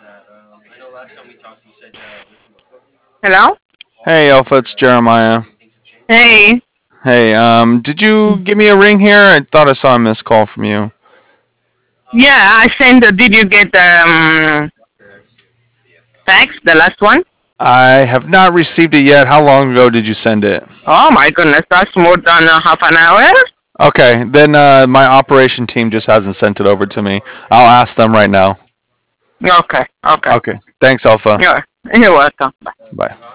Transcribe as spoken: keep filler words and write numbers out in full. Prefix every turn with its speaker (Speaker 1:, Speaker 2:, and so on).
Speaker 1: Hello?
Speaker 2: Hey, Alpha, it's Jeremiah.
Speaker 1: Hey.
Speaker 2: Hey, um, did you give me a ring here? I thought I saw a missed call from you.
Speaker 1: Yeah, I sent. Did you get the um, text, the last one?
Speaker 2: I have not received it yet. How long ago did you send it?
Speaker 1: Oh my goodness, that's more than uh, half an hour.
Speaker 2: Okay, then uh, my operation team just hasn't sent it over to me. I'll ask them right now.
Speaker 1: Okay, okay.
Speaker 2: Okay, thanks, Alpha.
Speaker 1: You're, you're welcome.
Speaker 2: Bye.